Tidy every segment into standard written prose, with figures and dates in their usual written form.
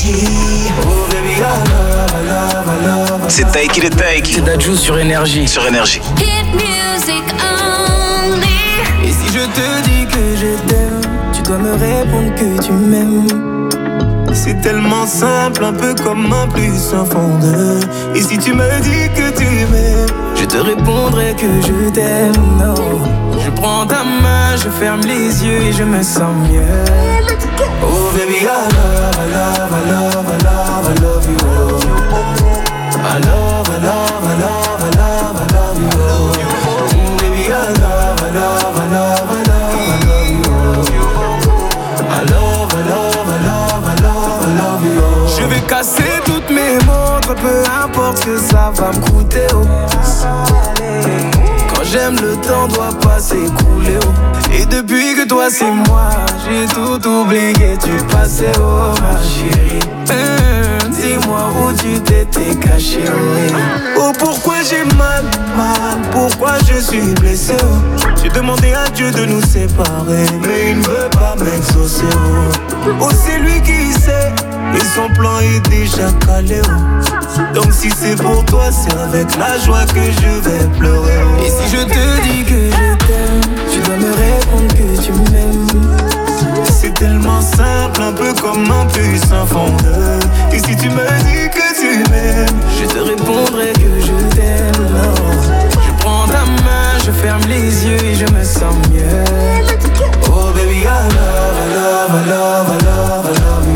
Oh baby, I love. C'est Take It or Take. C'est Dadju sur Énergie. Sur Énergie. Hit music only. Et si je te dis que je t'aime, tu dois me répondre que tu m'aimes. C'est tellement simple, un peu comme un plus un fond de. Et si tu me dis que tu m'aimes, je te répondrai que je t'aime. Non. Je prends ta main, je ferme les yeux et je me sens mieux. Oh baby, I love you. I love you. Baby, I love you. Je vais casser toutes mes montres, peu importe ce que ça va me coûter. Oh. Quand j'aime, le temps doit pas s'écouler. Oh. Et depuis que toi c'est moi, j'ai tout oublié du passé. Oh ma chérie, dis-moi où tu t'étais caché. Oh pourquoi j'ai mal, pourquoi je suis blessé. Oh. J'ai demandé à Dieu de nous séparer, mais il ne veut pas m'exaucer. Oh c'est lui qui sait, et son plan est déjà calé. Oh. Donc si c'est pour toi, c'est avec la joie que je vais pleurer. Oh. Et si je te dis que je t'aime, tu dois me répondre que tu m'aimes. C'est tellement simple, un peu comme un puissant fondeur. Et si tu me dis que tu m'aimes, je te répondrai que je t'aime. Non. Je prends ta main, je ferme les yeux et je me sens mieux. Oh baby, I love you.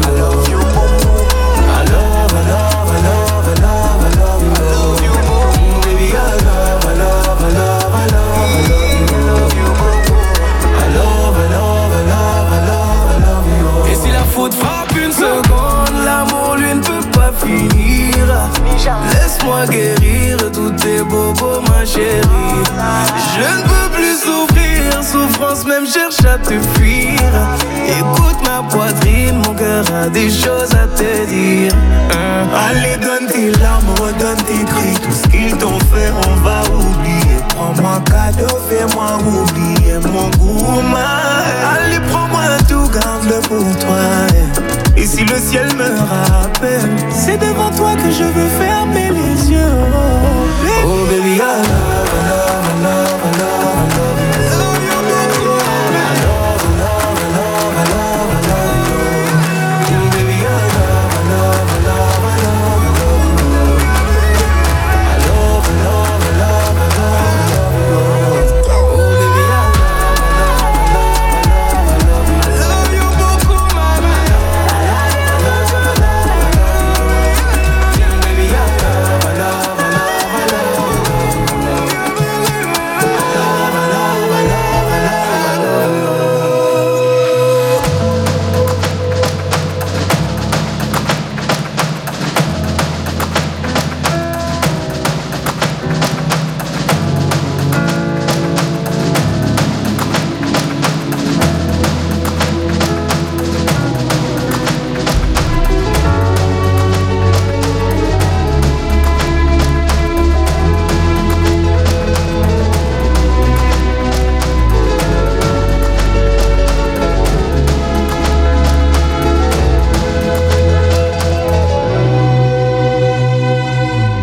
Frappe une seconde, l'amour lui ne peut pas finir. Laisse-moi guérir tous tes bobos ma chérie. Je ne peux plus souffrir, souffrance même cherche à te fuir. Écoute ma poitrine, mon cœur a des choses à te dire. Allez donne tes larmes, redonne tes cris. Tout ce qu'ils t'ont fait on va oublier. Prends-moi cadeau, fais-moi oublier mon goût. Allez prends-moi tout, garde-le pour toi. Et si le ciel me rappelle, c'est devant toi que je veux fermer les yeux. Oh baby, I love